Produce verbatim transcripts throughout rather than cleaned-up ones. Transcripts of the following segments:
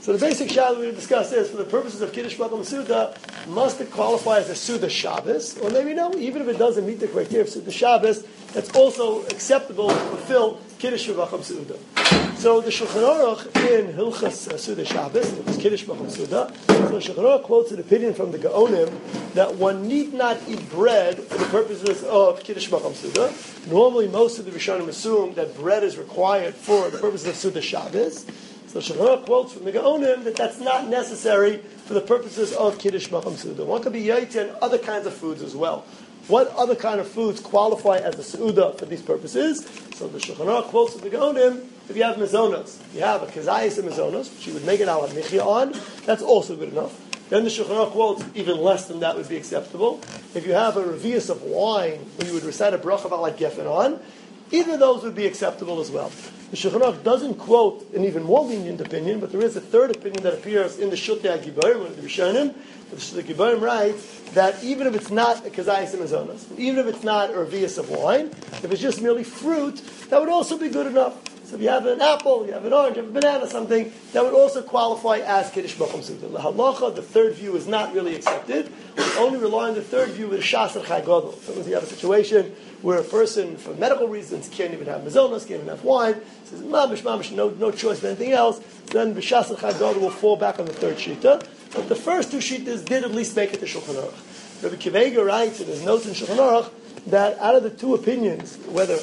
So the basic shadow we discuss is, for the purposes of Kiddush Makom Suda, must it qualify as a Suda Shabbos? Or maybe no, even if it doesn't meet the criteria of Suda Shabbos, that's also acceptable to fulfill Kiddush Makom Suda. So the Shulchan Aruch in Hilchas uh, Suda Shabbos, it was Kiddush Makom Suda, so the Shulchan Aruch quotes an opinion from the Gaonim that one need not eat bread for the purposes of Kiddush Makom Suda. Normally most of the Rishonim assume that bread is required for the purposes of Suda Shabbos. So Shulchan Aruch quotes from the Gaonim that that's not necessary for the purposes of Kiddush Makom Suda. One could be yaita and other kinds of foods as well. What other kind of foods qualify as a Su'udah for these purposes? So the Shulchan Aruch quotes from the Gaonim, if you have mezonos, if you have a kazayis of mezonos, which you would make an ala michya on, that's also good enough. Then the Shulchan Aruch quotes, even less than that would be acceptable. If you have a revius of wine, where you would recite a bracha about like geffen on, either of those would be acceptable as well. The Shulchan Aruch doesn't quote an even more lenient opinion, but there is a third opinion that appears in the Shultei HaGiborim, one of the Rishonim. The Shultei HaGiborim writes that even if it's not a kazayis and mezonos, even if it's not a revius of wine, if it's just merely fruit, that would also be good enough. So if you have an apple, you have an orange, you have a banana, something, that would also qualify as Kiddush Makom Suda. The halacha, the third view, is not really accepted. We only rely on the third view with Shas and Chai Gadol. Sometimes you have a situation where a person, for medical reasons, can't even have mezonos, can't even have wine, says, mamish, mamish, no, no choice of anything else, then B'Shas and Chai Gadol will fall back on the third shita. But the first two shitas did at least make it to Shulchan Aruch. Rabbi Akiva Eiger writes in his notes in Shulchan Aruch that out of the two opinions, whether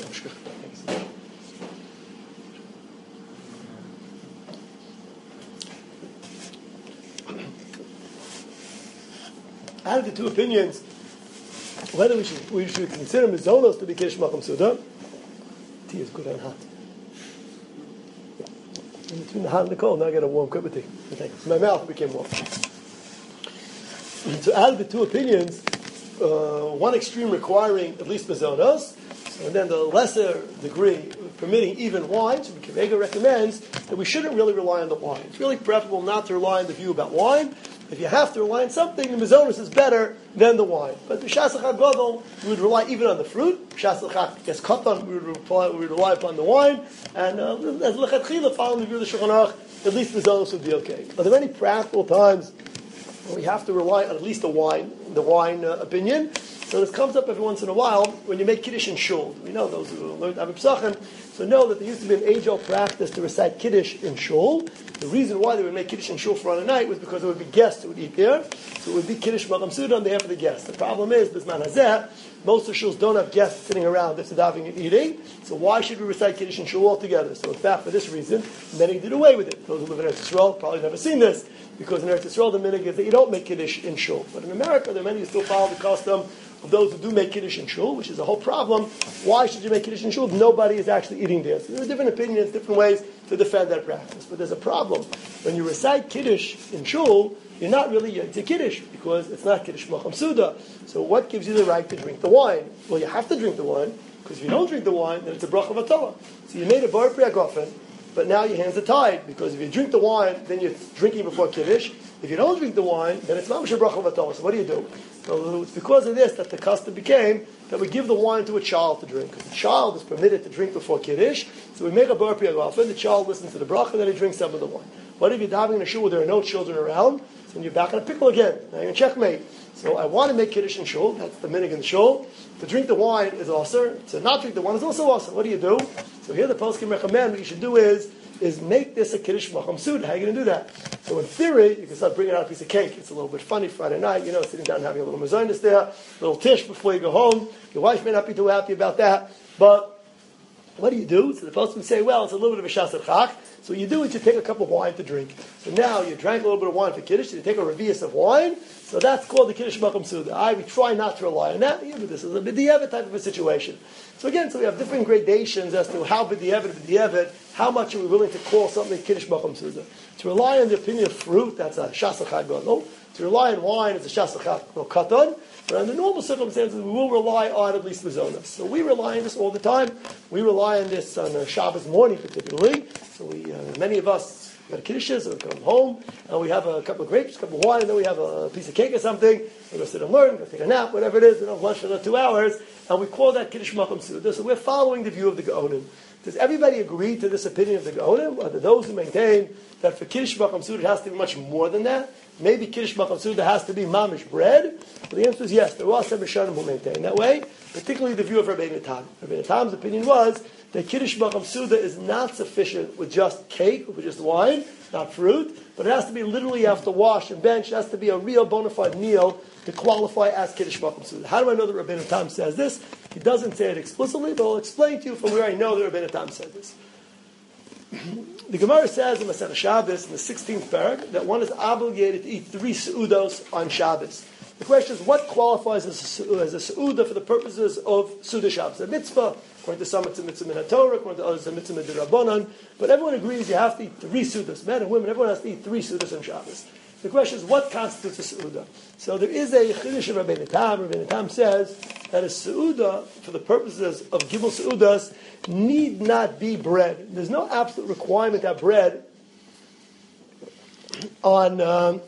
out of the two opinions, whether we should we should consider mezonos to be Kiddush Makom Suda, tea is good and hot. In between the hot and the cold, now I get a warm cup of tea. My mouth became warm. So out of the two opinions, uh, one extreme requiring at least mezonos, and then the lesser degree permitting even wine. So Akiva Eiger recommends that we shouldn't really rely on the wine. It's really preferable not to rely on the view about wine. If you have to rely on something, the mezonos is better than the wine. But the B'Shas Chai Gadol, we would rely even on the fruit. B'Shas Chai Katan, we would rely, we would rely upon the wine. And uh, as lechatchila, following the view of the Shulchan Aruch, at least mezonos would be okay. Are there any practical times when we have to rely on at least the wine, the wine uh, opinion? So this comes up every once in a while when you make Kiddush in Shul. We know those who learned Avim Pesachim, so know that there used to be an age-old practice to recite Kiddush in Shul. The reason why they would make Kiddush in Shul for a night was because there would be guests who would eat there. So it would be Kiddush Makom Suda on behalf of the guests. The problem is, Bisman Hazeh, most of Shuls don't have guests sitting around just davening and eating. So why should we recite Kiddush in Shul altogether? So in fact, for this reason, many did away with it. Those who live in Eretz Yisrael probably never seen this, because in Eretz Yisrael the minhag is that you don't make Kiddush in Shul. But in America, there are many who still follow the custom of those who do make Kiddush in Shul, which is a whole problem. Why should you make Kiddush in Shul? Nobody is actually eating there. So there are different opinions, different ways to defend that practice. But there's a problem. When you recite Kiddush in Shul, you're not really Yotze Kiddush, because it's not Kiddush Makom Suda. So what gives you the right to drink the wine? Well, you have to drink the wine, because if you don't drink the wine, then it's a bracha v'atola. So you made a bar priyagofen, but now your hands are tied, because if you drink the wine, then you're drinking before Kiddush. If you don't drink the wine, then it's mamash bracha v'atola. So what do you do? So it's because of this that the custom became that we give the wine to a child to drink. The child is permitted to drink before Kiddush, so we make a bar priyagofen, the child listens to the bracha, and then he drinks some of the wine. What if you're diving in a shul where there are no children around? So you're back in a pickle again. Now you're in checkmate. So I want to make Kiddush in shul. That's the minhag in the shul. To drink the wine is also. To not drink the wine is also also. What do you do? So here the poskim recommend what you should do is is make this a Kiddush Makom Suda. How are you going to do that? So in theory, you can start bringing out a piece of cake. It's a little bit funny Friday night, you know, sitting down and having a little mazonis there, a little tish before you go home. Your wife may not be too happy about that, but what do you do? So the poskim say, well, it's a little bit of a shas chak. So what you do is you take a cup of wine to drink. So now you drank a little bit of wine for Kiddush, so you take a revius of wine, so that's called the Kiddush Makom Suda. I we try not to rely on that, yeah, but this is a b'di'evet type of a situation. So again, so we have different gradations as to how b'di'evet, b'di'evet, how much are we willing to call something Kiddush Makom Suda. To rely on the opinion of fruit, that's a shas chak gadol. To rely on wine, it's a shas chak katan. But under normal circumstances, we will rely on at least mezonos. So we rely on this all the time. We rely on this on uh, Shabbos morning particularly. So we, uh, many of us go to Kiddushes or come home, and we have a couple of grapes, a couple of wine, and then we have a piece of cake or something. We go sit and learn, go take a nap, whatever it is. We don't have lunch for another two hours, and we call that Kiddush Makom Suda. So we're following the view of the Gaonim. Does everybody agree to this opinion of the Gaonim? Or do those who maintain that for Kiddush B'Cham Suda it has to be much more than that? Maybe Kiddush B'Cham Suda has to be mamish bread? Well, the answer is yes. There are some Rishonim who maintain that way, particularly the view of Rabbeinu Tam. Rabbeinu Tam's opinion was that Kiddush B'Cham Suda is not sufficient with just cake, with just wine, not fruit, but it has to be literally, you have to wash and bench. It has to be a real bona fide meal to qualify as Kiddush B'Cham Suda. How do I know that Rabbeinu Tam says this? He doesn't say it explicitly, but I'll explain to you from where I know that Rabbeinu Tam said this. The Gemara says in Masechah Shabbos, in the sixteenth parak, that one is obligated to eat three seudos on Shabbos. The question is, what qualifies as a, as a seuda for the purposes of Suda Shabbos? A mitzvah, according to some it's a mitzvah min HaTorah, according to others it's a mitzvah min Rabbanan, but everyone agrees you have to eat three seudas. Men and women, everyone has to eat three seudas on Shabbos. The question is, what constitutes a seuda? So there is a chiddush of Rabbeinu Tam. Rabbeinu Tam says that a seuda, for the purposes of gimel seudas, need not be bread. There's no absolute requirement that bread on um,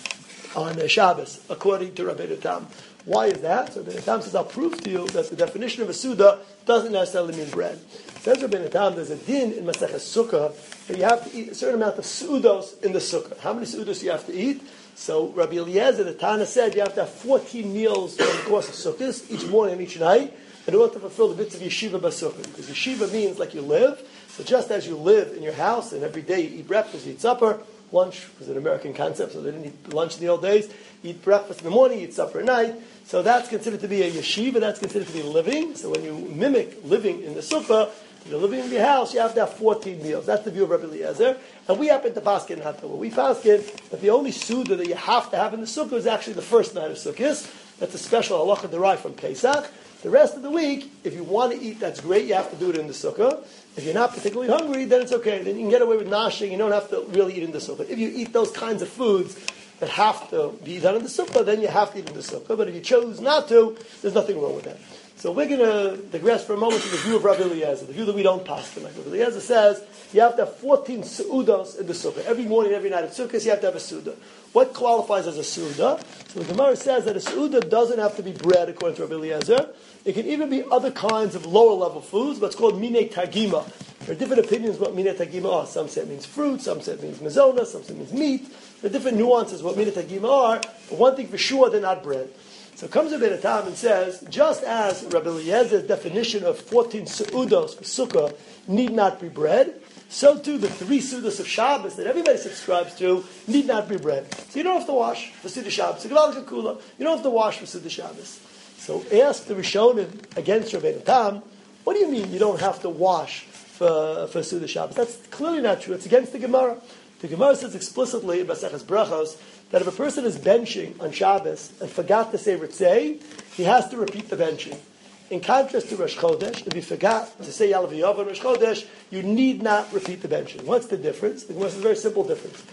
on uh, Shabbos, according to Rabbeinu Tam. Why is that? So Rabbeinu Tam says, I'll prove to you that the definition of a seuda doesn't necessarily mean bread. Says Rabbeinu Tam, there's a din in Masechah Sukkah that you have to eat a certain amount of seudos in the Sukkah. How many seudos do you have to eat? So Rabbi Eliezer, the Tana, said you have to have fourteen meals over the course of Sukkahs, each morning and each night, in order to fulfill the bits of yeshiva b'sukkah. Because yeshiva means like you live. So just as you live in your house and every day you eat breakfast, you eat supper, lunch was an American concept, so they didn't eat lunch in the old days. You eat breakfast in the morning, you eat supper at night. So that's considered to be a yeshiva, that's considered to be living. So when you mimic living in the sukkah, you're living in your house, you have to have fourteen meals. That's the view of Rabbi Eliezer. And we happen to paskin not we paskin that the only suda that you have to have in the sukkah is actually the first night of Sukkot. That's a special halacha derived from Pesach. The rest of the week, if you want to eat, that's great. You have to do it in the sukkah. If you're not particularly hungry, then it's okay. Then you can get away with nashing. You don't have to really eat in the sukkah. If you eat those kinds of foods that have to be done in the sukkah, then you have to eat in the sukkah. But if you chose not to, there's nothing wrong with that. So we're going to digress for a moment to the view of Rabbi Eliezer, the view that we don't pass. Like Rabbi Eliezer says, you have to have fourteen seudos in the sukkah. Every morning, every night at sukkahs, you have to have a seudah. What qualifies as a seudah? So the Gemara says that a seudah doesn't have to be bread, according to Rabbi Eliezer. It can even be other kinds of lower level foods, what's called minei tagima. There are different opinions what minei tagima are. Some say it means fruit, some say it means mezona, some say it means meat. There are different nuances what minei tagima are, but one thing for sure, they're not bread. So comes Rabbeinu Tam and says, just as Rabbi Eliezer's definition of fourteen seudos for sukkah need not be bread, so too the three seudos of Shabbos that everybody subscribes to need not be bread. So you don't have to wash for Seudah Shabbos. You don't have to wash for Seudah Shabbos. So ask the Rishonim against Rabbeinu Tam, what do you mean you don't have to wash for, for Seudah Shabbos? That's clearly not true. It's against the Gemara. The Gemara says explicitly in Maseches Brachos that if a person is benching on Shabbos and forgot to say Ritzei, he has to repeat the benching. In contrast to Rosh Chodesh, if you forgot to say Yalav V'Yov on Rosh Chodesh, you need not repeat the benching. What's the difference? The Gemara says a very simple difference.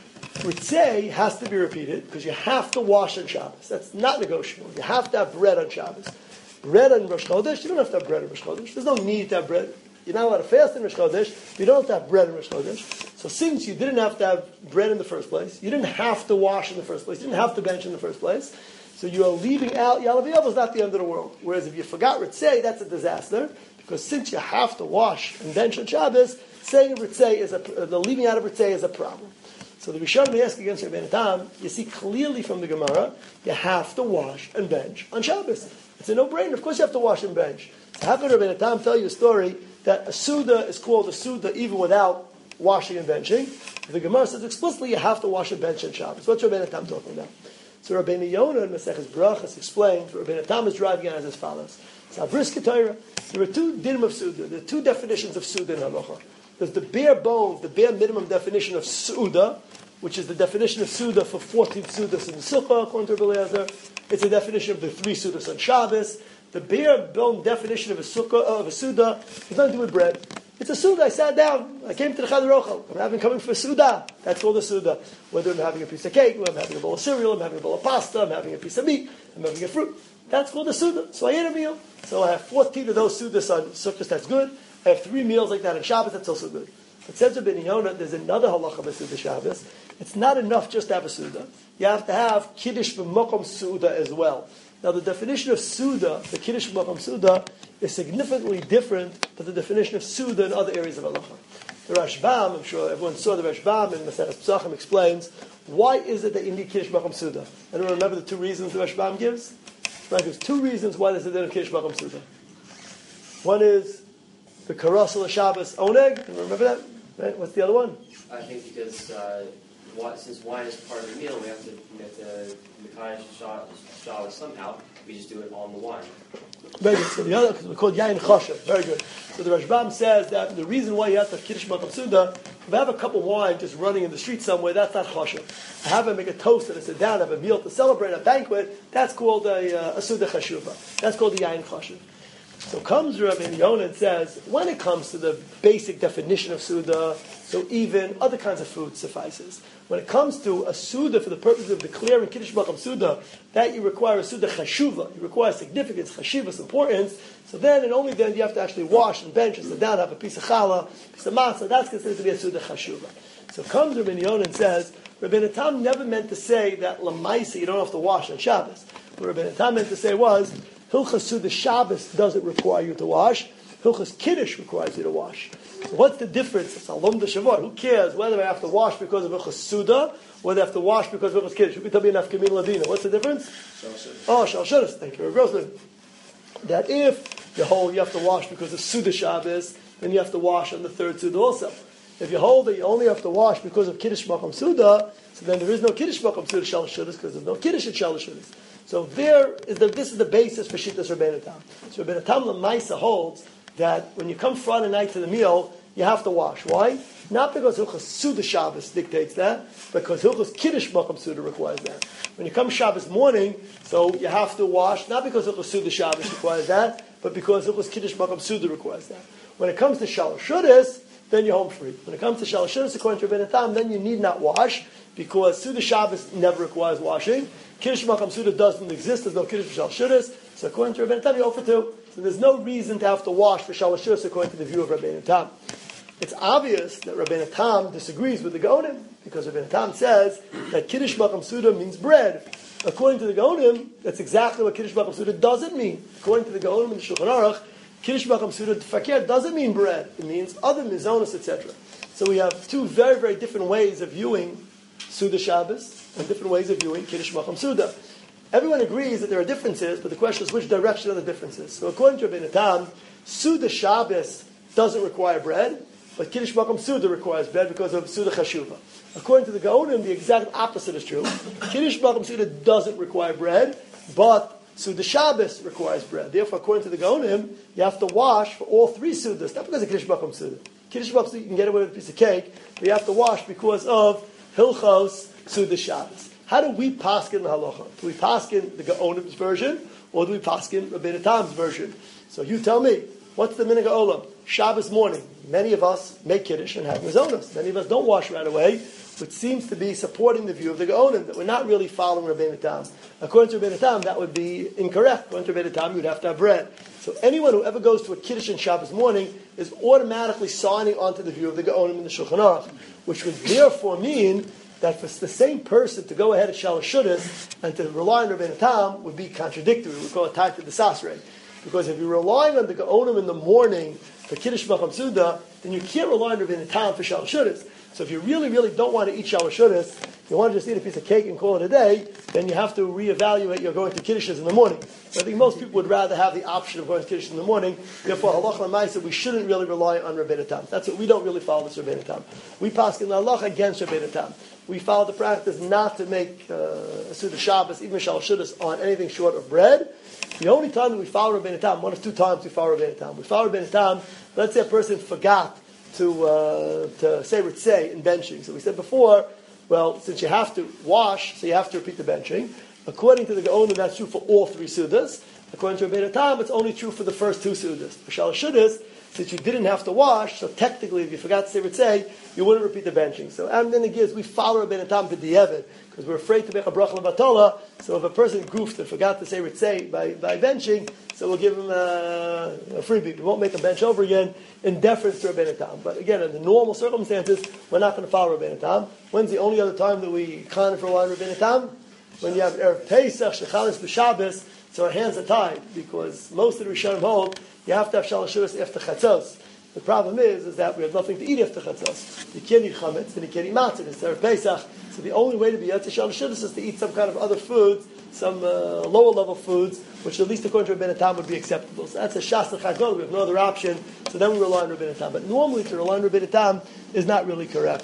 Ritzei has to be repeated because you have to wash on Shabbos. That's not negotiable. You have to have bread on Shabbos. Bread on Rosh Chodesh, you don't have to have bread on Rosh Chodesh. There's no need to have bread. You're not allowed to fast in Rosh Chodesh. You don't have to have bread in Rosh Chodesh. So since you didn't have to have bread in the first place, you didn't have to wash in the first place, you didn't have to bench in the first place, so you are leaving out Yalav V'Yov is not the end of the world. Whereas if you forgot Ritzei, that's a disaster, because since you have to wash and bench on Shabbos, saying Ritzei is a, the leaving out of Ritzei is a problem. So the Rishonim ask against Rabbeinu Tam, you see clearly from the Gemara, you have to wash and bench on Shabbos. It's a no-brainer. Of course you have to wash and bench. So how could Rabbeinu Tam tell you a story that a Suda is called a Suda even without washing and benching? The Gemara says explicitly you have to wash and bench on Shabbos. What's Rabbeinu Tam talking about? So Rabbeinu Yonah in Maseches Brachos explains what Rabbeinu Tam is driving at as follows. So Brisker Torah, there are two dinim of Suda. There are two definitions of Suda in Halacha. There's the bare bones, the bare minimum definition of Suda, which is the definition of Suda for fourteen Sudas in the Sukkah, according to Rabbi Eliezer. It's a definition of the three Sudas on Shabbos. The bare bone definition of a Sukkah, of a Suda, has nothing to do with bread. It's a Suda. I sat down. I came to the Chadar Ochel. I'm having coming for a Suda. That's called a Suda. Whether I'm having a piece of cake, whether I'm having a bowl of cereal, I'm having a bowl of pasta, I'm having a piece of meat, I'm having a fruit. That's called a Suda. So I ate a meal. So I have fourteen of those Sudas on Sukkot. That's good. I have three meals like that on Shabbos. That's also good. It says to Rabbeinu Yonah, there's another halacha by Seudah Shabbos. It's not enough just to have a Suda. You have to have Kiddush v'Mokom Suda as well. Now, the definition of Suda, the Kiddush Makom Suda, is significantly different than the definition of Suda in other areas of halacha. The Rashbam, I'm sure everyone saw the Rashbam in Maseches Pesachim, explains why is it that you need Kiddush Makom Suda. Anyone remember the two reasons the Rashbam gives? Right, there's two reasons why there's a din of Kiddush Makom Suda. One is the Karasal Shabbos Oneg. Remember that? Right? What's the other one? I think because uh, wine, since wine is part of the meal, we have to make the Mekayish Shabbos somehow. We just do it on the wine. Very good. So the other, because we're called Yain Chashav. Very good. So the Rashbam says that the reason why you have to have Kiddush Makom Suda, if I have a cup of wine just running in the street somewhere, that's not Chashav. I have to make a toast and I sit down, I have a meal to celebrate, a banquet, that's called a, uh, a Suda Chashuva. That's called the Yain Chashav. So comes Rabbi Yonah and says, when it comes to the basic definition of Suda, so even other kinds of food suffices. When it comes to a Suda for the purpose of declaring Kiddush Makom Suda, that you require a Suda Chashuva, you require significance, Chashivas, importance, so then and only then you have to actually wash and bench and sit down, have a piece of challah, a piece of matzah, that's considered to be a Suda Chashuva. So comes Rabbi Yonah and says, Rabbi Tam never meant to say that Lamaisa you don't have to wash on Shabbos. What Rabbi Tam meant to say was, Hilchas Suda Shabbos doesn't require you to wash. Hilchas Kiddush requires you to wash. So what's the difference? It's Alom D'Shavor. Who cares whether I have to wash because of Hilchas Suda or whether I have to wash because of Hilchas Kiddush? You can tell me enough Kamil Ladina. What's the difference? Oh, Shal Shudas. Thank you, Grossman. That if you hold you have to wash because of Suda Shabbos, then you have to wash on the third Suda also. If you hold that you only have to wash because of Kiddush Makom Suda, so then there is no Kiddush Makom Suda Shal Shudas because there's no Kiddush in Shal Shudas. So there is the, this is the basis for Shittas Rabbeinu Tam. So Rabbeinu Tam L'maisa holds that when you come Friday night to the meal, you have to wash. Why? Not because Hilchas Suda Shabbos dictates that, because Hilchas Kiddush Makom Suda requires that. When you come Shabbos morning, so you have to wash, not because Hilchas Suda Shabbos requires that, but because Hilchas Kiddush Makom Suda requires that. When it comes to Shalosh Shudas, then you're home free. When it comes to Shalosh Shudas, according to Rabbeinu Tam, then you need not wash, because Suda Shabbos never requires washing. Kiddush Makom Suda doesn't exist. There's no Kiddush for Shalosh Shudas. So according to Rabbeinu Tam, you offer two. So there's no reason to have to wash for Shalosh Shudas according to the view of Rabbeinu Tam. It's obvious that Rabbeinu Tam disagrees with the Gaonim because Rabbeinu Tam says that Kiddush Makom Suda means bread. According to the Gaonim, that's exactly what Kiddush Makom Suda doesn't mean. According to the Gaonim in the Shulchan Aruch, Kiddush Makom Suda Fakir doesn't mean bread. It means other mizonos, et cetera. So we have two very, very different ways of viewing Suda Shabbos and different ways of viewing Kiddush Makom Suda. Everyone agrees that there are differences, but the question is which direction are the differences. So according to Rabbeinu Tam, Suda Shabbos doesn't require bread, but Kiddush Makom Suda requires bread because of Suda Chashuva. According to the Gaonim, the exact opposite is true. Kiddush Makom Suda doesn't require bread, but Suda Shabbos requires bread. Therefore, according to the Gaonim, you have to wash for all three Sudas, not because of Kiddush Makom Suda. Kiddush Makom Suda, you can get away with a piece of cake, but you have to wash because of Hilchos Suda Shabbos. How do we paskin the halacha? Do we paskin the Gaonim's version, or do we paskin Rabbeinu Tam's version? So you tell me, what's the minhag ha'olam? Shabbos morning, many of us make kiddush and have mizonos. Many of us don't wash right away, which seems to be supporting the view of the Gaonim, that we're not really following Rabbeinu Tam. According to Rabbeinu Tam, that would be incorrect. According to Rabbeinu Tam, you'd have to have bread. So anyone who ever goes to a kiddush on Shabbos morning is automatically signing onto the view of the Gaonim in the Shulchan Aruch, which would therefore mean that for the same person to go ahead at Shalosh Shudas and to rely on Rabbeinu Tam would be contradictory. We call it Taita Desasre. Because if you're relying on the Gaonim in the morning for Kiddush Makom Suda, then you can't rely on Rabbeinu Tam for Shalosh Shudas. So if you really, really don't want to eat Shalosh Shudas, you want to just eat a piece of cake and call it a day, then you have to reevaluate your going to Kiddushes in the morning. But I think most people would rather have the option of going to Kiddush in the morning. Therefore, halacha l'maisa, we shouldn't really rely on Rabbeinu Tam. That's what we don't really follow this Rabbeinu Tam. We pass in the halacha against Rabbeinu Tam. We follow the practice not to make uh, a Suda Shabbos, even Shalosh Shudas, on anything short of bread. The only time that we follow Rabbeinu Tam, one of two times we follow Rabbeinu Tam. We follow Rabbeinu Tam, let's say a person forgot to uh, to say ritzei in benching. So we said before, well, since you have to wash, so you have to repeat the benching. According to the Gaonim, that's true for all three Sudas. According to Rabbeinu Tam, it's only true for the first two Sudas. For Shalosh Shudas, since you didn't have to wash, so technically, if you forgot to say ritzei, you wouldn't repeat the benching. So, and then it gives, we follow Rabbeinu Tam to di'evid, because we're afraid to make a bracha l'batola. So if a person goofed and forgot to say ritzei by, by benching, so we'll give him a, a freebie. We won't make him bench over again in deference to Rabbeinu Tam. But again, in the normal circumstances, we're not going to follow Rabbeinu Tam. When's the only other time that we kind of rely on Rabbeinu Tam? When you have Erev Pesach, Shechalis, B'Shabbos, so our hands are tied, because most of the Rishonim hold you have to have Shalosh Shudas after Chatzos. The problem is, is that we have nothing to eat after Chatzos. You can't eat chametz, and you can't eat matzah. It's Erev Pesach. So the only way to be Yotze Shalosh Shudas is to eat some kind of other foods, some uh, lower level foods, which at least according to Rabbeinu Tam would be acceptable. So that's a Shas L'Chagol. We have no other option. So then we rely on Rabbeinu Tam. But normally to rely on Rabbeinu Tam is not really correct.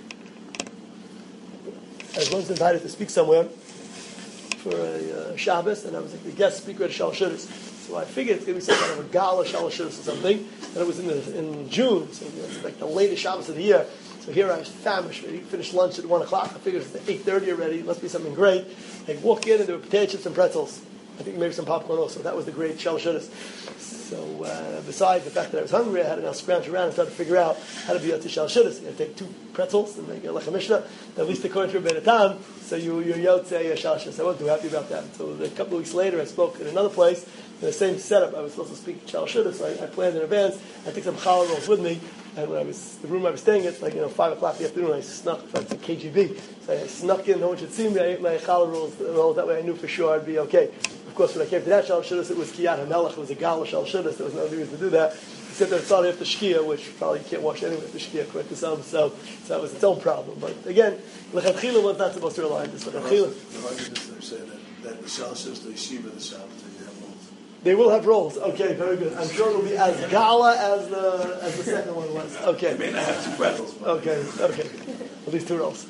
I was once invited to speak somewhere for a uh, Shabbos, and I was like the guest speaker at Shalosh Shudas. So I figured it's going to be some kind of a gala Shalosh Shudas or something. And it was in the, in June, so you know, it's like the latest Shabbos of the year. So here I was famished. We finished lunch at one o'clock. I figured it's eight thirty already. It must be something great. I walk in and there were potato chips and pretzels. I think maybe some popcorn also. That was the great Shalosh Shudas. So uh, besides the fact that I was hungry, I had to now scrounge around and start to figure out how to be Yotze Shalosh Shudas. You had to take two pretzels and make a lechem mishnah, at least according to Rabbeinu Tam. So you, you're Yotze Shalosh Shudas. I wasn't too happy about that. So a couple of weeks later, I spoke in another place, in the same setup. I was supposed to speak Shalosh Shudas, so I, I planned in advance. I took some challah rolls with me, and when I was the room I was staying in, it's like you know five o'clock in the afternoon. I snuck, it's like K G B, so I snuck in. No one should see me. I ate my challah rolls, rolls. That way I knew for sure I'd be okay. Of course, when I came to that Shalosh Shudas, it was Kiyat HaMelech. It was a gala Shalosh Shudas. There was no reason to do that, except that it started after Shkia, which probably you can't wash anyway after Shkia, according to some. So, so that was its own problem. But again, L'Chadchila was not supposed to rely on this. L'Chadchila. The argument say that, that the Shalosh Shudas, the yeshiva, the Sabbath, they have rolls. They will have rolls. Okay, very good. I'm sure it'll be as gala as the as the second one was. Okay. They may not have two pretzels. But okay, okay. At least two rolls.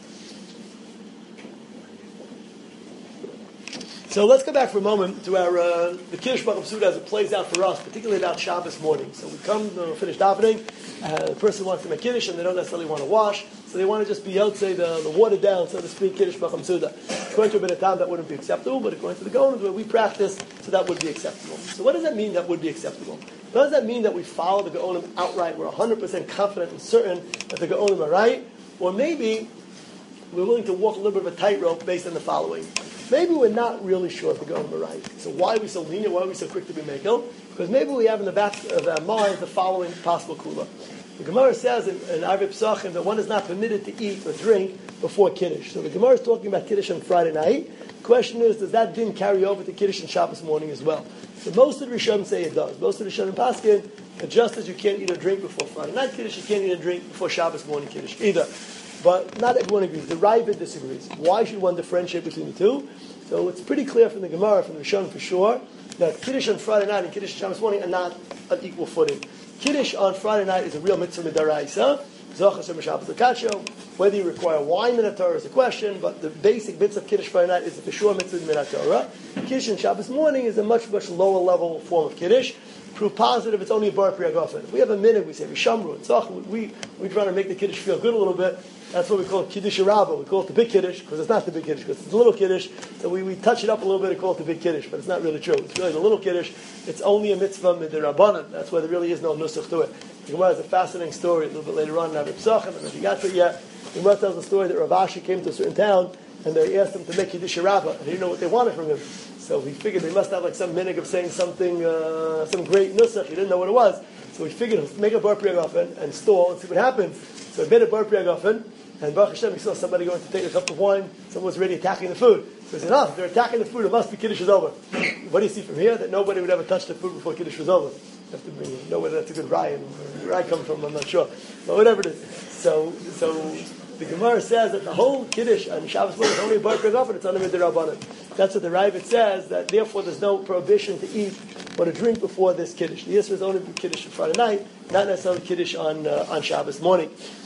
So let's go back for a moment to our uh, the Kiddush Bacham Suda as it plays out for us, particularly about Shabbos morning. So we come to finish davening, uh, the person wants to make Kiddush and they don't necessarily want to wash, so they want to just be Yotze, the, the watered down, so to speak, Kiddush Bacham Suda. According to Rabbeinu Tam, that wouldn't be acceptable, but according to the Gaonim, where we practice, so that would be acceptable. So what does that mean that would be acceptable? Does that mean that we follow the Gaonim outright, we're one hundred percent confident and certain that the Gaonim are right? Or maybe we're willing to walk a little bit of a tightrope based on the following. Maybe we're not really sure if the Gaonim are right. So why are we so lenient? Why are we so quick to be Mekel? Because maybe we have in the back of our minds the following possible kula. The Gemara says in, in Arvei Pesachim that one is not permitted to eat or drink before Kiddush. So the Gemara is talking about Kiddush on Friday night. The question is, does that din carry over to Kiddush on Shabbos morning as well? So most of the Rishonim say it does. Most of the Rishonim paskin, just as you can't eat or drink before Friday night Kiddush, you can't eat or drink before Shabbos morning Kiddush either. But not everyone agrees. The Ravid disagrees. Why should one differentiate between the two? So it's pretty clear from the Gemara, from the Rishonim for sure, that Kiddush on Friday night and Kiddush on Shabbos morning are not on equal footing. Kiddush on Friday night is a real mitzvah midaraisa. Zochas or Shabbos l'kacho. Whether you require wine in a Torah is a question, but the basic mitzvah of Kiddush Friday night is for sure mitzvah min Torah. Kiddush on Shabbos morning is a much, much lower level form of Kiddush. Proof positive, it's only a bar priyagofen. We have a minute, we say Vishamru, Tzach, we, we try to make the Kiddush feel good a little bit. That's what we call Kiddush Rabbah. We call it the big Kiddush, because it's not the big Kiddush, because it's the little Kiddush. So we, we touch it up a little bit and call it the big Kiddush, but it's not really true. It's really the little Kiddush. It's only a mitzvah midirabbanan. That's why there really is no nusach to it. The Gemara has a fascinating story a little bit later on in Arvei Pesachim. I don't know if you got to it yet. The Gemara tells the story that Rav Ashi came to a certain town, and they asked him to make Kiddush Rabbah, and he didn't know what they wanted from him. So he figured they must have like some minhag of saying something, uh, some great nusach. He didn't know what it was. So he figured, let's make a bar priyagofen and stall and see what happens. So he made a bar priyagofen, and Baruch Hashem, he saw somebody going to take a cup of wine. Someone was already attacking the food. So he said, oh, if they're attacking the food, it must be Kiddush is over. What do you see from here? That nobody would ever touch the food before Kiddush was over. You have to bring, know whether that's a good rye, and where I come from, I'm not sure. But whatever it is. So, so the Gemara says that the whole Kiddush on Shabbos morning is only a bar priyagofen, it's only midirabbanan. That's what the Ravid says, that therefore there's no prohibition to eat or to drink before this Kiddush. The Yisra is only Kiddush on Friday night, not necessarily Kiddush on uh, on Shabbos morning.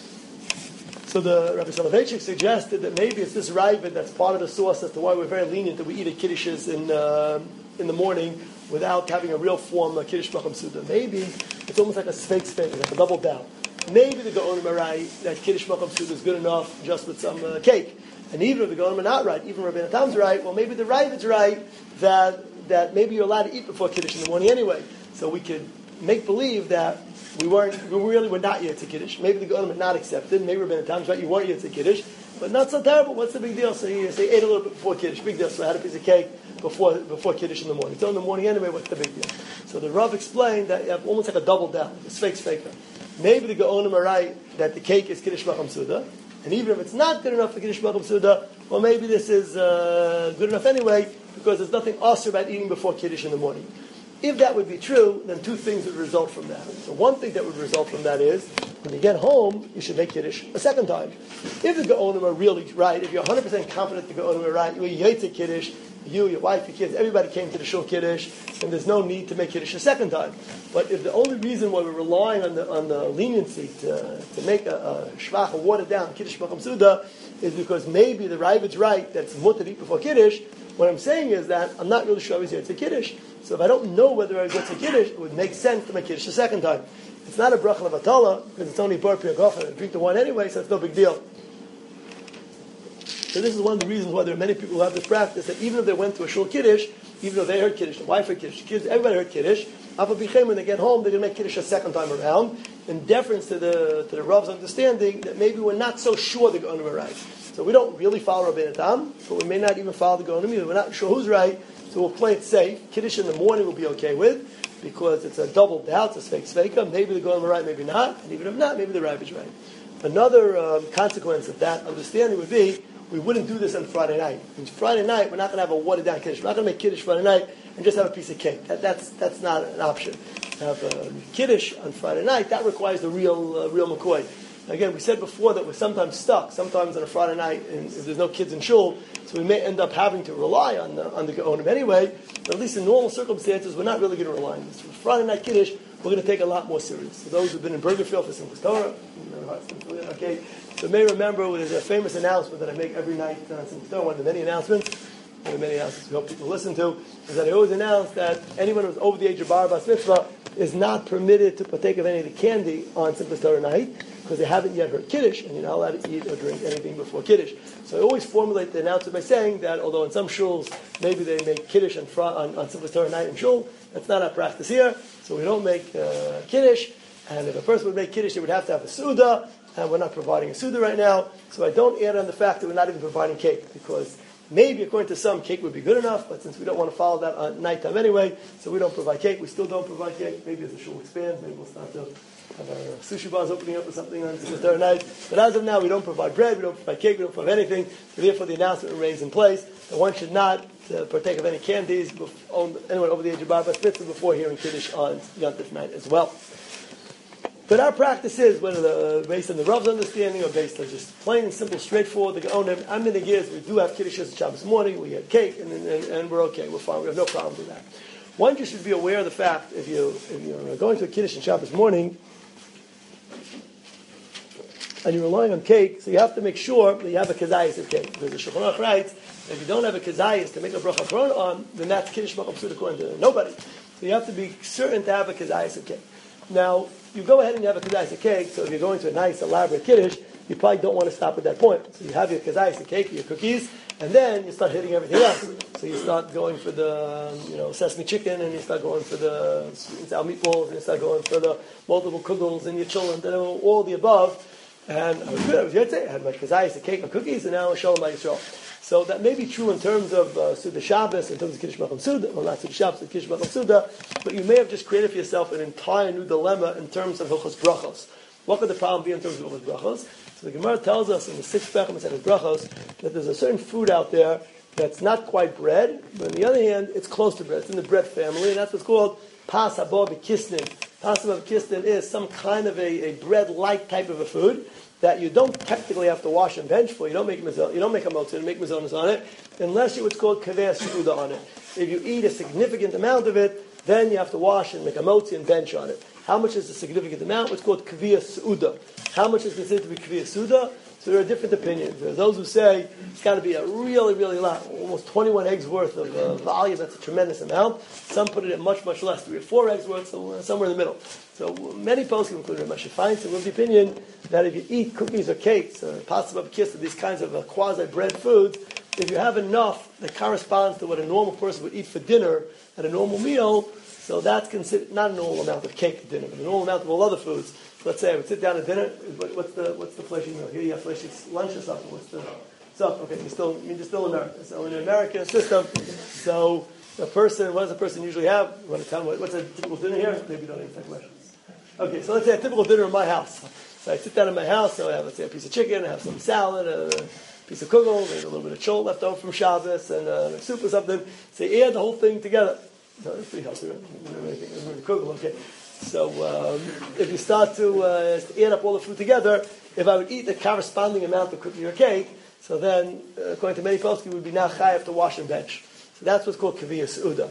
So the Rabbi Soloveitchik suggested that maybe it's this Ravid that's part of the source as to why we're very lenient that we eat at Kiddushes in uh, in the morning without having a real form of Kiddush Bacham Suda. Maybe it's almost like a sfeik sfeik, like a double down. Maybe the Gaonim are right that Kiddush Bacham Suda is good enough just with some uh, cake. And even if the Gaonim are not right, even if Rabbeinu Tam's right, well maybe the Ravid's right that that maybe you're allowed to eat before Kiddush in the morning anyway. So we could make believe that we weren't, we really were not yet to Kiddush. Maybe the Gaonim had not accepted. Maybe Rabbeinu Tam's right, you weren't yet to Kiddush. But not so terrible. What's the big deal? So you say ate a little bit before Kiddush. Big deal. So I had a piece of cake before before Kiddush in the morning. So in the morning anyway, what's the big deal? So the Rav explained that you have almost like a double down. It's fake, fake. Maybe the Gaonim are right that the cake is Kiddush Bacham Suda. And even if it's not good enough for Kiddush Bacham Suda, well maybe this is uh, good enough anyway. because there's nothing awesome about eating before Kiddush in the morning. If that would be true, then two things would result from that. So one thing that would result from that is, when you get home, you should make Kiddush a second time. If the Gaonim are really right, if you're one hundred percent confident the Gaonim are right, you Yaitse Kiddush, you, your wife, your kids, everybody came to the Shul Kiddush, and there's no need to make Kiddush a second time. But if the only reason why we're relying on the on the leniency to, to make a, a shvach, a watered down Kiddush Macham Suda, is because maybe the Ravid's right that it's mutter to eat before Kiddush, what I'm saying is that I'm not really sure I was here to Kiddush. So if I don't know whether I go to Kiddush, it would make sense to make Kiddush a second time. It's not a bracha levatala, because it's only bar piyagofa, and drink the wine anyway, so it's no big deal. So this is one of the reasons why there are many people who have this practice, that even if they went to a shul Kiddush, even though they heard Kiddush, the wife heard Kiddush, the kids, everybody heard Kiddush, Afa Bichem, when they get home, they're going to make Kiddush a second time around, in deference to the to the Rav's understanding that maybe we're not so sure the Gaonim are right. So we don't really follow Rabbeinu Tam, but we may not even follow the Gaonim either. We're not sure who's right, so we'll play it safe. Kiddush in the morning we'll be okay with, because it's a double doubt, it's a fake sveka. Maybe the Gaonim are right, maybe not, and even if not, maybe the Rav is right. Another um, consequence of that understanding would be, we wouldn't do this on Friday night. On Friday night, we're not going to have a watered down Kiddush. We're not going to make Kiddush Friday night and just have a piece of cake. That, that's that's not an option. Have a Kiddush on Friday night, that requires the real uh, real McCoy. Again, we said before that we're sometimes stuck, sometimes on a Friday night, and if there's no kids in shul, so we may end up having to rely on the, on the Gaonim anyway, but at least in normal circumstances, we're not really going to rely on this. For Friday night Kiddush, we're going to take a lot more serious. So those who've been in Burgerfield for Simchas Torah, okay, so you may remember there's a famous announcement that I make every night on Simchas Torah, one of the many announcements, one of the many announcements we hope people listen to, is that I always announce that anyone who's over the age of bar bas mitzvah is not permitted to partake of any of the candy on Simchas Torah night, because they haven't yet heard Kiddush, and you're not allowed to eat or drink anything before Kiddush. So I always formulate the announcement by saying that although in some shuls, maybe they make Kiddush on, on, on Simchas Torah night in shul, that's not our practice here, so we don't make uh, Kiddush, and if a person would make Kiddush, they would have to have a Suda, and we're not providing a Suda right now, so I don't add on the fact that we're not even providing cake, because maybe according to some, cake would be good enough, but since we don't want to follow that on nighttime anyway, so we don't provide cake, we still don't provide cake, maybe as the shul expands, maybe we'll start to have our sushi bars opening up or something on the third night. But as of now, we don't provide bread, we don't provide cake, we don't provide anything. So therefore, the announcement remains in place that one should not uh, partake of any candies, before, anyone over the age of bar bas mitzvah, before hearing Kiddush on Yom Tov night as well. But our practice is, whether the, based on the Rav's understanding or based on just plain and simple, straightforward, the Gaonim, I'm in the gears, we do have Kiddush on Shabbos morning, we have cake, and, and, and we're okay, we're fine, we have no problem with that. One just should be aware of the fact, if, you, if you're going to a Kiddush on Shabbos morning, and you're relying on cake, so you have to make sure that you have a kazayas of cake. Because the Shulchan Aruch writes, if you don't have a kazayas to make a bracha korona on, then that's Kiddush Macham Suda according to nobody. So you have to be certain to have a kazayas of cake. Now, you go ahead and you have a kazayas of cake, so if you're going to a nice, elaborate Kiddush, you probably don't want to stop at that point. So you have your kazayas of cake, your cookies, and then you start hitting everything else. So you start going for the, you know, sesame chicken, and you start going for the sweet and sour meatballs, and you start going for the multiple kugels and your children, and all the above. And I was good, I was Yotzei, I had my kazayas, a cake, and cookies, and now I'm Shalom Yisrael. So that may be true in terms of uh, Suda Shabbos, in terms of Kiddush Macham Suda, well not Suda Shabbos, but Kiddush Macham Suda, but you may have just created for yourself an entire new dilemma in terms of Hilchos Brachos. What could the problem be in terms of Hilchos Brachos? So the Gemara tells us in the sixth Pechem of Hilchos Brachos that there's a certain food out there that's not quite bread, but on the other hand, it's close to bread. It's in the bread family, and that's what's called Pas Haba B'Kisnin. Pas Haba B'Kisnin is some kind of a, a bread-like type of a food that you don't technically have to wash and bench for. You don't make mizon, you don't make a motzah and make mizonos on it, unless you what's called kaveh suda on it. If you eat a significant amount of it, then you have to wash and make a motzah and bench on it. How much is the significant amount? What's called kaveh suda. How much is considered to be kaveh suda? So there are different opinions. There are those who say it's got to be a really, really lot, almost twenty-one eggs worth of uh, volume. That's a tremendous amount. Some put it at much, much less, three or four eggs worth, so uh, somewhere in the middle. So many poskim, including Rashi Feinstein, with the opinion that if you eat cookies or cakes, or pasta b'kis, these kinds of uh, quasi-bread foods, if you have enough that corresponds to what a normal person would eat for dinner at a normal meal, so that's considered not a normal amount of cake at dinner, but a normal amount of all other foods. So let's say I would sit down at dinner. What's the what's the fleshy meal? Here you have fleshy lunch or something. What's the so? Okay, you're still I mean you're still in America. So in an American system, so a person, what does a person usually have? You want to tell me what, what's a typical dinner here? Maybe you don't answer that question. Okay, so let's say a typical dinner in my house. So I sit down in my house, so I have, let's say, a piece of chicken, I have some salad, uh, piece of kugel, maybe a little bit of chol left over from Shabbos, and uh, soup or something. So you add the whole thing together. No, that's pretty healthy, right? Kugel, okay. So um, if you start to uh, add up all the food together, if I would eat the corresponding amount of cookie or cake, so then, uh, according to many poskim, we would be now chayav to wash and bench. So that's what's called kaviyah seuda.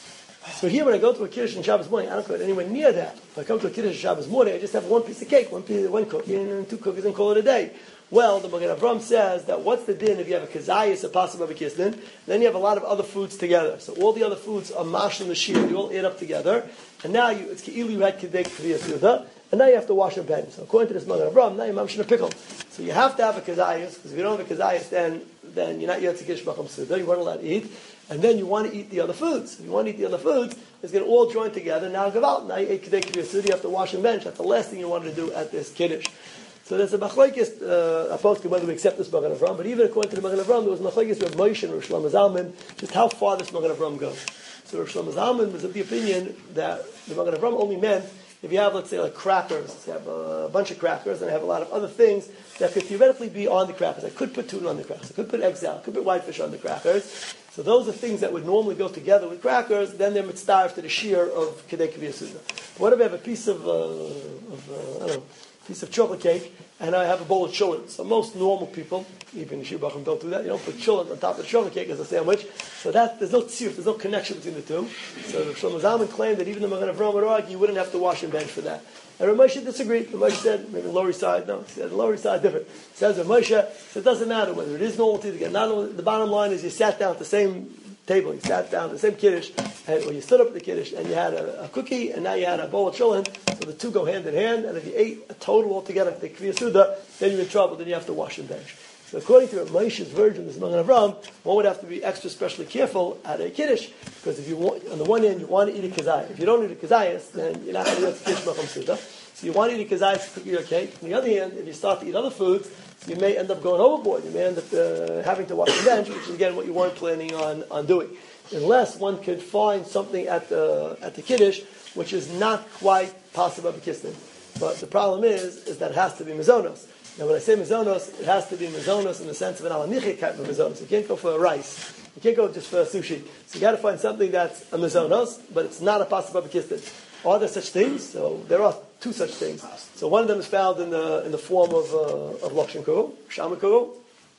So here, when I go to a kiddush on Shabbos morning, I don't go anywhere near that. If I come to a kiddush on Shabbos morning, I just have one piece of cake, one piece, one cookie, and two cookies, and call it a day. Well, the Magen Avram says that what's the din if you have a kazayis, a pasuk of a kisnin, then you have a lot of other foods together. So all the other foods are mash and the shir, you all add up together, and now you, it's ke'ilu you had kidek kaviyah seuda, and now you have to wash and bench. So according to this Magen Avram, now you're mamshin a pickle. So you have to have a kazayis, because if you don't have a kazayis, then then you're not yet to kiddush b'cham seuda, you weren't allowed to eat. And then you want to eat the other foods. If you want to eat the other foods, it's going to all join together. Now gaval. Now you ate kiddush kaviyah seuda, you have to wash and bench. That's the last thing you wanted to do at this kiddush. So there's a machlokes uh, opposed to whether we accept this Magen Avram, but even according to the Magen Avram, there was machlokes with Moshe and Rosh Shlomo Zalman, just how far this Magen Avram goes. So Rosh Shlomo Zalman was of the opinion that the Magen Avram only meant if you have, let's say, like crackers, you have a bunch of crackers, and I have a lot of other things that could theoretically be on the crackers. I could put tuna on the crackers, I could put eggs out, I could put whitefish on the crackers. So those are things that would normally go together with crackers, then they're mitzvah to the shear of Kedei Kaviyah Seuda. What if I have a piece of, uh, of uh, I don't know, piece of chocolate cake, and I have a bowl of chillin. So most normal people, even Yeshiva Bachim don't do that. You don't put chillin on top of the chocolate cake as a sandwich. So that there's no tzir, there's no connection between the two. So Shlomo Zalman claimed that even the Magen Avram would argue you wouldn't have to wash and bench for that. And Rav Moshe disagreed. Rav Moshe said, maybe Lower East Side, no, he said the Lower East Side different. He says Rav Moshe, so it doesn't matter whether it is normality to get not. The bottom line is you sat down at the same table, you sat down at the same kiddush, and, or you stood up at the kiddush, and you had a, a cookie, and now you had a bowl of chillin, so the two go hand in hand, and if you ate a total altogether, the Kaviyah Seuda, then you're in trouble, then you have to wash and bench. So according to Moshe's version, this Magen Avram, one would have to be extra specially careful at a kiddush, because if you want, on the one hand, you want to eat a kazayas. If you don't eat a kazayas, then you're not going to get kiddush b'cham seuda. So you want to eat a kazayas, cookie or cake. On the other hand, if you start to eat other foods, you may end up going overboard. You may end up uh, having to wash and bench, which is again what you weren't planning on, on doing. Unless one could find something at the at the kiddush which is not quite possible of kisnin. But the problem is, is that it has to be mizonos. Now when I say mizonos, it has to be mizonos in the sense of an alamichi type of mizonos. You can't go for a rice. You can't go just for a sushi. So you got to find something that's a mizonos, but it's not a possible of kisnin. Are there such things? So there are two such things. So one of them is found in the in the form of uh, of lakshan kugel, shama kugel.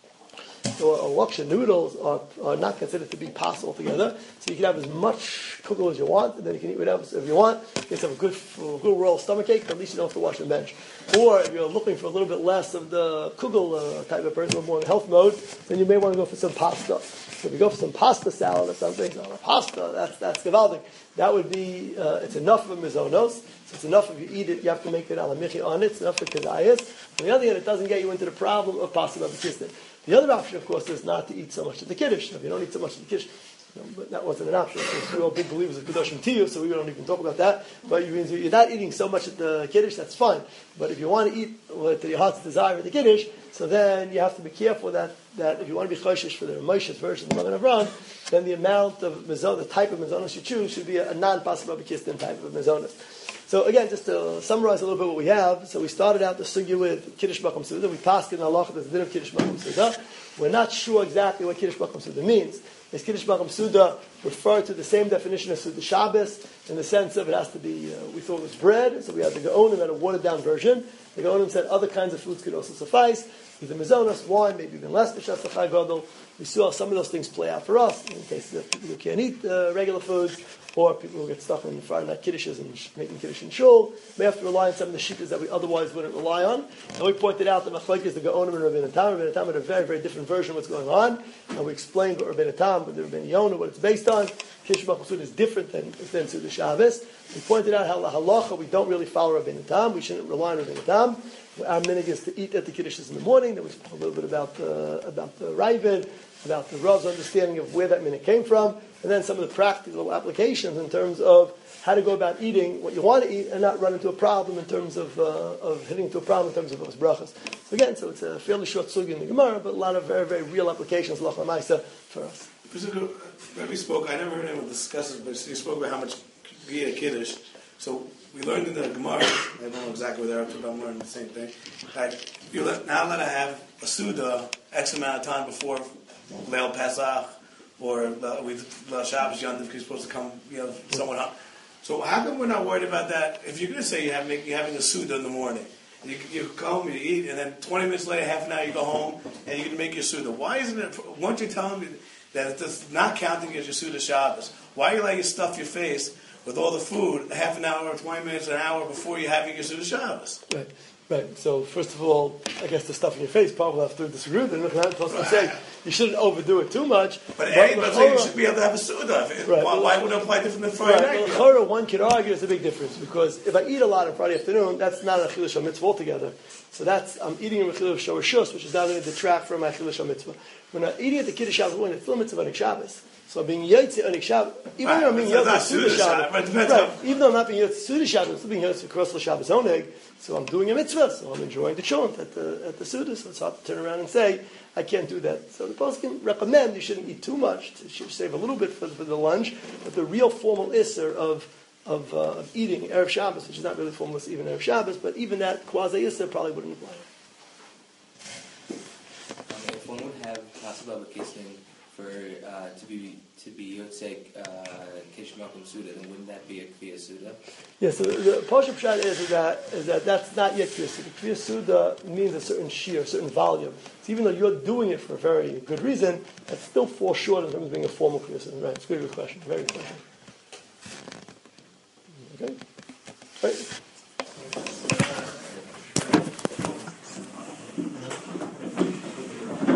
So uh, lakshan noodles are, are not considered to be possible together. So you can have as much kugel as you want, and then you can eat whatever if you want. You can have a good, a good royal stomach ache, but at least you don't have to wash and bench. Or if you're looking for a little bit less of the kugel uh, type of person, more in health mode, then you may want to go for some pasta. So if you go for some pasta salad or something, so pasta, that's that's gewaldig. That would be, uh, it's enough of mizonos. So it's enough if you eat it, you have to make it alamichi on it. It's enough for kazayas. On the other hand, it doesn't get you into the problem of pasta b'kisnin. The other option, of course, is not to eat so much at the kiddush. If you don't eat so much at the kiddush, you know, but that wasn't an option. We're all big believers of kedoshim tiyuv, so we don't even talk about that. But you, you're not eating so much at the kiddush, that's fine. But if you want to eat what your heart's desire at the kiddush, so then you have to be careful that, that if you want to be choshish for the Moshe's version of the Magen Avram, then the amount of mizon, the type of mizonos you choose should be a, a non-possible b'kisnin type of mizonos. So again, just to summarize a little bit what we have. So we started out the sugya with Kiddush B'cham Seuda. We passed in halacha the din of Kiddush B'cham Seuda. We're not sure exactly what Kiddush B'cham Seuda means. Does Kiddush B'cham Seuda refer to the same definition as Seuda Shabbos in the sense of it has to be, uh, we thought it was bread, so we had the Gaonim had a watered down version. The Gaonim said other kinds of foods could also suffice. Either mizonos, wine, maybe even less b'shas l'chai gadol. We saw some of those things play out for us in cases of people who can't eat uh, regular foods, or people who get stuck in Friday night kiddushes and sh- making kiddush in shul. We have to rely on some of the shittas that we otherwise wouldn't rely on. And we pointed out that machlokes the Gaonim and Rabbeinu Tam. Rabbeinu Tam had a very, very different version of what's going on. And we explained what Rabbeinu Tam, what the Rabbeinu Yonah, what it's based on. Kiddush B'cham Seuda is different than, than Seuda Shabbos. We pointed out how la halacha, we don't really follow Rabbeinu Tam. We shouldn't rely on Rabbeinu Tam. Our minhag is to eat at the kiddushes in the morning. Then we spoke a little bit about uh, about the Ravid, about the Rav's understanding of where that minhag came from, and then some of the practical applications in terms of how to go about eating what you want to eat and not run into a problem in terms of uh, of hitting into a problem in terms of those brachas. So again, so it's a fairly short sugya in the Gemara, but a lot of very, very real applications, halacha ma'isa, for us. Rabbi spoke, I never heard anyone discuss it, but he spoke about how much be a kiddush. So we learned in the Gemara, I don't know exactly where they're up to, but I'm learning the same thing, that you're let, now allowed to have a Suda X amount of time before Leil Pesach, or uh, we the Shabbos Yom Tov, you're supposed to come, you know, somewhat hot. So how come we're not worried about that? If you're going to say you have, you're having a Suda in the morning, you, you come, you eat, and then twenty minutes later, half an hour, you go home, and you're going to make your Suda. Why isn't it, weren't you telling me that it's not counting as your Suda Shabbos? Why are you letting you stuff your face with all the food half an hour, twenty minutes, an hour before you're having your Suda Shabbos? Right, right. So first of all, I guess the stuff in your face probably have to disagree with it. I'm supposed to say you shouldn't overdo it too much. But anybody saying you should be able to have a Suda. Right. Why, why would it apply different than Friday Right. night? Well, one could argue there's a big difference because if I eat a lot on Friday afternoon, that's not a Chilul Mitzvah altogether. So that's I'm eating a Chilul Shorashus, which is not going to detract from my Chilul Mitzvah. When I'm eating at the Kiddush Shabbos, when it's still Mitzvah on Shabbos. So I'm being Yotze on Shabbos, even Right, though I'm being but Yotze it's not Suda Suda Shabbos, Shabbos, right, right, even though I'm not being Yotze Suda Shabbos, I'm still being Yotze Cross Shabbos Oneg. So I'm doing a mitzvah, so I'm enjoying the chont at the at the Suda. So it's hard to turn around and say I can't do that. So the poskim recommend you shouldn't eat too much. You should save a little bit for, for the lunch, but the real formal isser of of, uh, of eating erev Shabbos, which is not really formal even erev Shabbos, but even that quasi isser probably wouldn't apply. Um, if one would have possible vacation for uh, to be to be Yotzek uh, Kish Malkum Suda, then wouldn't that be a Kviya Suda? Yeah, so the, the Pashup Pshat is, is that is that that's not yet Kviya Suda. Kviya Suda means a certain shear, a certain volume. So even though you're doing it for a very good reason, that still falls short in terms of being a formal Kviya Suda. Right? It's a very good question. Very good question. Okay. Right.